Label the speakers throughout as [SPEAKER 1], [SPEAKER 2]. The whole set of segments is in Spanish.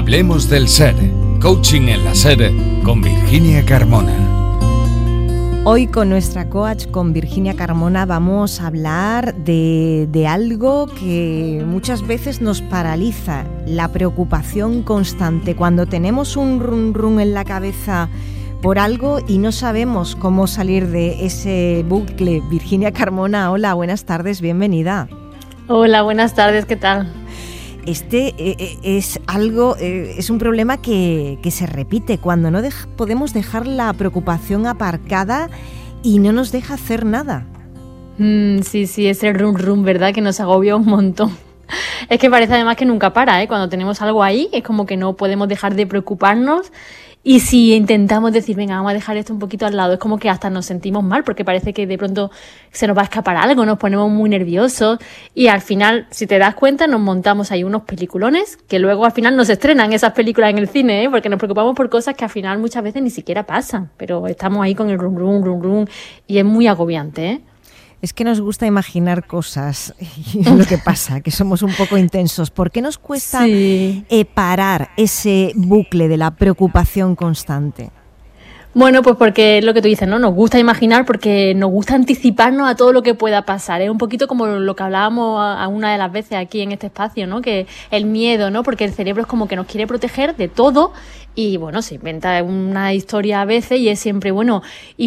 [SPEAKER 1] Hablemos del ser. Coaching en la SER con Virginia Carmona.
[SPEAKER 2] Hoy con nuestra coach, con Virginia Carmona, vamos a hablar de algo que muchas veces nos paraliza, la preocupación constante. Cuando tenemos un run run en la cabeza por algo y no sabemos cómo salir de ese bucle. Virginia Carmona, hola, buenas tardes, bienvenida.
[SPEAKER 3] Hola, buenas tardes, ¿qué tal?
[SPEAKER 2] Es un problema que se repite cuando no podemos dejar la preocupación aparcada y no nos deja hacer nada.
[SPEAKER 3] Sí, ese rum rum, ¿verdad? Que nos agobia un montón. Es que parece además que nunca para, ¿eh? Cuando tenemos algo ahí, es como que no podemos dejar de preocuparnos. Y si intentamos decir, venga, vamos a dejar esto un poquito al lado, es como que hasta nos sentimos mal porque parece que de pronto se nos va a escapar algo, nos ponemos muy nerviosos y al final, si te das cuenta, nos montamos ahí unos peliculones que luego al final nos estrenan esas películas en el cine, ¿eh? Porque nos preocupamos por cosas que al final muchas veces ni siquiera pasan, pero estamos ahí con el rum rum, rum rum y es muy agobiante, ¿eh?
[SPEAKER 2] Es que nos gusta imaginar cosas y lo que pasa, que somos un poco intensos. ¿Por qué nos cuesta parar ese bucle de la preocupación constante?
[SPEAKER 3] Bueno, pues porque es lo que tú dices, ¿no? Nos gusta imaginar porque nos gusta anticiparnos a todo lo que pueda pasar. Es un poquito como lo que hablábamos a una de las veces aquí en este espacio, ¿no? Que el miedo, ¿no? Porque el cerebro es como que nos quiere proteger de todo y, bueno, se inventa una historia a veces y es siempre, bueno,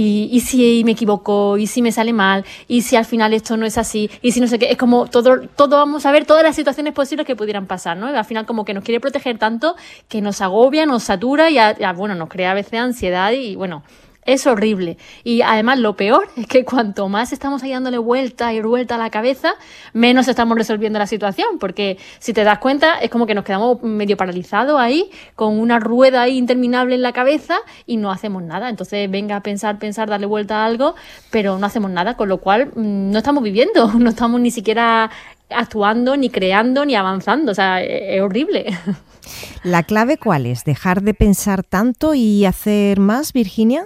[SPEAKER 3] y si me equivoco, y si me sale mal, y si al final esto no es así, y si no sé qué, es como todo vamos a ver todas las situaciones posibles que pudieran pasar, ¿no? Y al final como que nos quiere proteger tanto que nos agobia, nos satura y, bueno, nos crea a veces ansiedad y, bueno, es horrible. Y además lo peor es que cuanto más estamos ahí dándole vuelta y vuelta a la cabeza, menos estamos resolviendo la situación, porque si te das cuenta es como que nos quedamos medio paralizados ahí, con una rueda ahí interminable en la cabeza y no hacemos nada. Entonces venga a pensar, darle vuelta a algo, pero no hacemos nada, con lo cual no estamos viviendo, no estamos ni siquiera actuando, ni creando, ni avanzando. O sea, es horrible.
[SPEAKER 2] ¿La clave cuál es? ¿Dejar de pensar tanto y hacer más, Virginia?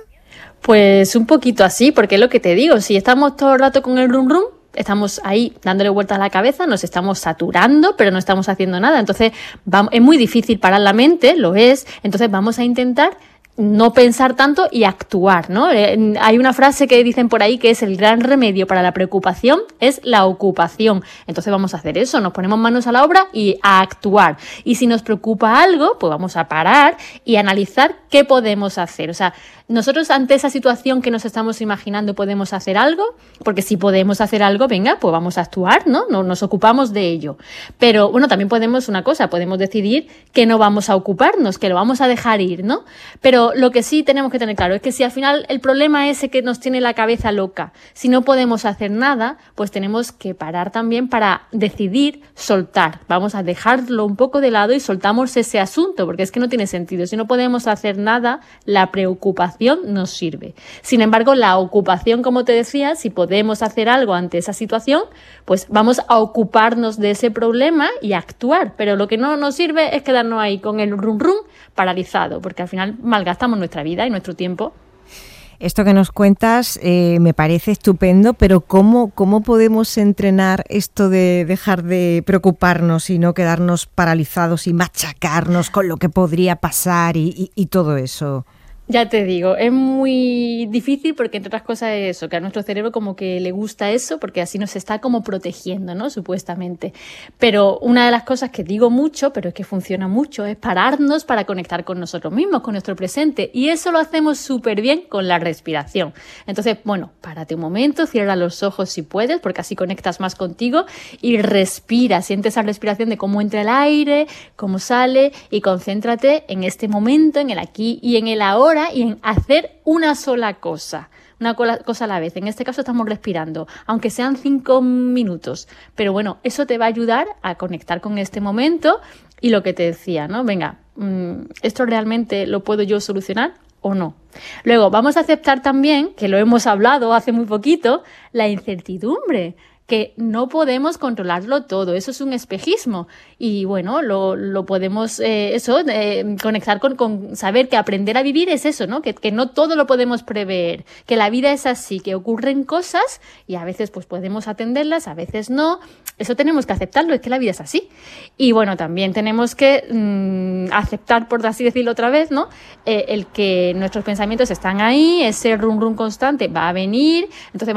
[SPEAKER 3] Pues un poquito así, porque es lo que te digo, si estamos todo el rato con el rum rum, estamos ahí dándole vueltas a la cabeza, nos estamos saturando, pero no estamos haciendo nada. Entonces es muy difícil parar la mente, lo es, entonces vamos a intentar no pensar tanto y actuar, ¿no? Hay una frase que dicen por ahí que es el gran remedio para la preocupación es la ocupación. Entonces vamos a hacer eso, nos ponemos manos a la obra y a actuar. Y si nos preocupa algo, pues vamos a parar y analizar qué podemos hacer. O sea, nosotros ante esa situación que nos estamos imaginando podemos hacer algo, porque si podemos hacer algo, venga, pues vamos a actuar, ¿no? Nos ocupamos de ello. Pero bueno, también podemos decidir que no vamos a ocuparnos, que lo vamos a dejar ir, ¿no? Pero lo que sí tenemos que tener claro es que si al final el problema es ese que nos tiene la cabeza loca, si no podemos hacer nada, pues tenemos que parar también para decidir soltar. Vamos a dejarlo un poco de lado y soltamos ese asunto, porque es que no tiene sentido. Si no podemos hacer nada, la preocupación nos sirve. Sin embargo, la ocupación, como te decía, si podemos hacer algo ante esa situación, pues vamos a ocuparnos de ese problema y actuar. Pero lo que no nos sirve es quedarnos ahí con el rum rum paralizado, porque al final malgastamos nuestra vida y nuestro tiempo.
[SPEAKER 2] Esto que nos cuentas me parece estupendo, pero ¿cómo podemos entrenar esto de dejar de preocuparnos y no quedarnos paralizados y machacarnos con lo que podría pasar y todo eso?
[SPEAKER 3] Ya te digo, es muy difícil porque entre otras cosas es eso, que a nuestro cerebro como que le gusta eso porque así nos está como protegiendo, ¿no? Supuestamente. Pero una de las cosas que digo mucho, pero es que funciona mucho, es pararnos para conectar con nosotros mismos, con nuestro presente. Y eso lo hacemos súper bien con la respiración. Entonces, bueno, párate un momento, cierra los ojos si puedes, porque así conectas más contigo y respira. Siente esa respiración de cómo entra el aire, cómo sale y concéntrate en este momento, en el aquí y en el ahora, y en hacer una sola cosa. Una cosa a la vez. En este caso estamos respirando, aunque sean 5 minutos. Pero bueno, eso te va a ayudar a conectar con este momento y lo que te decía, ¿no? Venga, ¿esto realmente lo puedo yo solucionar o no? Luego, vamos a aceptar también, que lo hemos hablado hace muy poquito, la incertidumbre. que no podemos controlarlo todo, eso es un espejismo y bueno, lo podemos conectar con saber que aprender a vivir es eso, ¿no? Que no todo lo podemos prever, que la vida es así, que ocurren cosas y a veces pues podemos atenderlas, a veces no, eso tenemos que aceptarlo, es que la vida es así. Y bueno, también tenemos que aceptar, por así decirlo otra vez, ¿no? El que nuestros pensamientos están ahí, ese rum constante va a venir, entonces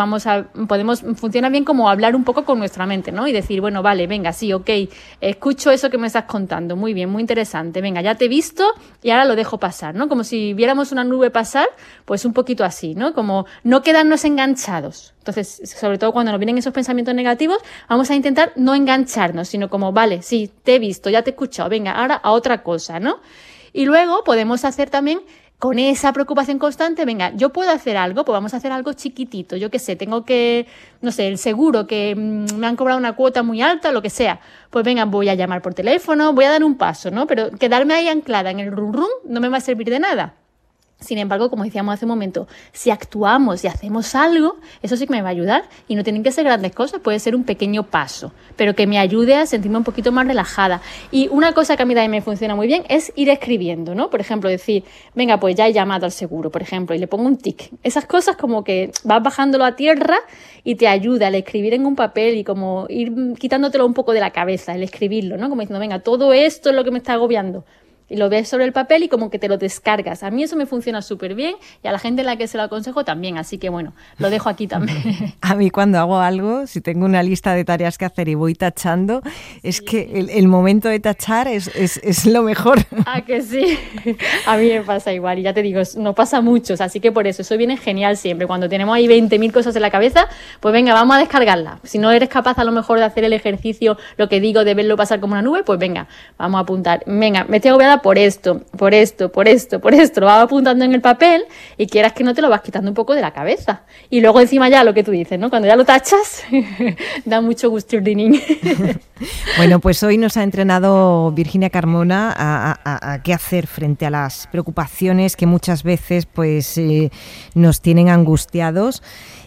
[SPEAKER 3] funciona bien como hablar un poco con nuestra mente, ¿no? Y decir, bueno, vale, venga, sí, ok, escucho eso que me estás contando, muy bien, muy interesante, venga, ya te he visto y ahora lo dejo pasar, ¿no? Como si viéramos una nube pasar, pues un poquito así, ¿no? Como no quedarnos enganchados. Entonces, sobre todo cuando nos vienen esos pensamientos negativos, vamos a intentar no engancharnos, sino como, vale, sí, te he visto, ya te he escuchado, venga, ahora a otra cosa, ¿no? Y luego podemos hacer también con esa preocupación constante, venga, yo puedo hacer algo, pues vamos a hacer algo chiquitito, yo qué sé, tengo que, no sé, el seguro, que me han cobrado una cuota muy alta, lo que sea, pues venga, voy a llamar por teléfono, voy a dar un paso, ¿no? Pero quedarme ahí anclada en el rum no me va a servir de nada. Sin embargo, como decíamos hace un momento, si actuamos y hacemos algo, eso sí que me va a ayudar y no tienen que ser grandes cosas, puede ser un pequeño paso, pero que me ayude a sentirme un poquito más relajada. Y una cosa que a mí también me funciona muy bien es ir escribiendo, ¿no? Por ejemplo, decir, venga, pues ya he llamado al seguro, por ejemplo, y le pongo un tic. Esas cosas como que vas bajándolo a tierra y te ayuda al escribir en un papel y como ir quitándotelo un poco de la cabeza, el escribirlo, ¿no? Como diciendo, venga, todo esto es lo que me está agobiando. Y lo ves sobre el papel y como que te lo descargas. A mí eso me funciona súper bien y a la gente a la que se lo aconsejo también. Así que bueno, lo dejo aquí también.
[SPEAKER 2] A mí cuando hago algo, si tengo una lista de tareas que hacer y voy tachando, es que el momento de tachar es lo mejor.
[SPEAKER 3] Ah, que sí. A mí me pasa igual y ya te digo, no pasa mucho. Así que por eso viene genial siempre. Cuando tenemos ahí 20.000 cosas en la cabeza, pues venga, vamos a descargarla. Si no eres capaz a lo mejor de hacer el ejercicio, lo que digo, de verlo pasar como una nube, pues venga, vamos a apuntar. Venga, me estoy agobiada por esto, lo vas apuntando en el papel y quieras que no te lo vas quitando un poco de la cabeza. Y luego encima ya lo que tú dices, ¿no? Cuando ya lo tachas, da mucho gusto.
[SPEAKER 2] Bueno, pues hoy nos ha entrenado Virginia Carmona a qué hacer frente a las preocupaciones que muchas veces pues nos tienen angustiados.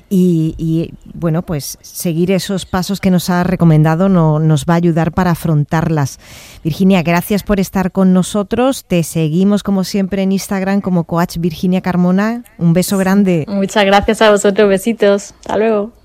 [SPEAKER 2] Y bueno, pues seguir esos pasos que nos ha recomendado nos va a ayudar para afrontarlas. Virginia, gracias por estar con nosotros. Te seguimos como siempre en Instagram como Coach Virginia Carmona. Un beso grande.
[SPEAKER 3] Muchas gracias a vosotros, besitos. Hasta luego.